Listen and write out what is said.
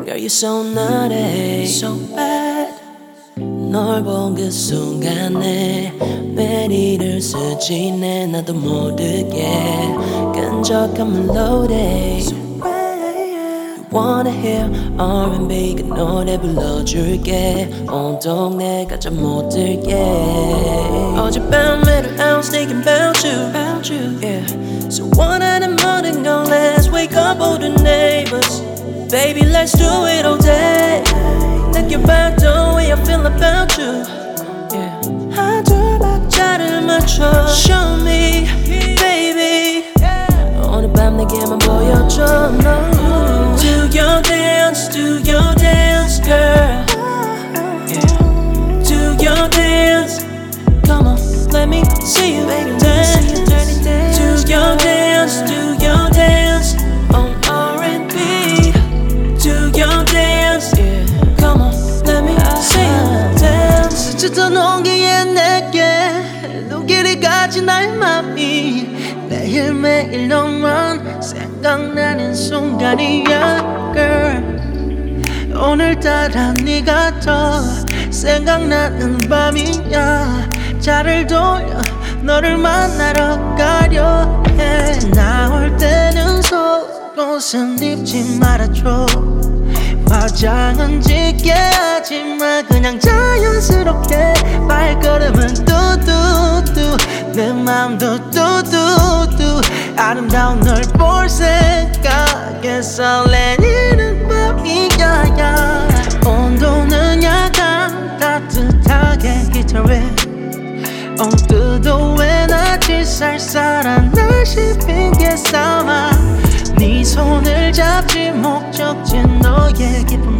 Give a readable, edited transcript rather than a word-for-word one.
Girl, you're so naughty, so bad. 널 본 그 순간에 메리를 스치네 나도 모르게 끈적함은 loaded. Wanna hear R&B 그 노래 불러줄게 온 동네가 잠 못 들게 어젯밤 every hours thinking about you yeah. So 원하는 모든 건 let's wake up all the neighbors Baby let's do it all day 느껴봐 the way I feel about you yeah. 한 두 박자를 맞춰 Show me baby 오늘 밤 내게만 보여줘 no. Do your dance, girl. Yeah. Do your dance. Come on, let me see you dance. Do your dance on R&B. Do your dance, yeah. Come on, let me see you dance. 스쳤던 온기에 내게 눈길이 가진 나의 맘이 매일매일 너만 생각나는 순간이야 girl 오늘따라 네가 더 생각나는 밤이야 차를 돌려 너를 만나러 가려 해 나올 때는 속옷은 입지 말아줘 화장은 짙게 하지마 그냥 자연스럽게 발걸음은 뚜뚜뚜 내 맘도 뚜뚜뚜 아름다운 널 볼 생각에 설레는 밤이야 온도는 약간 따뜻하게 기타에 엉뜨도 왜 낯이 쌀쌀한 싶은 게 삼아 네 손을 잡지 목적지 너의 기쁨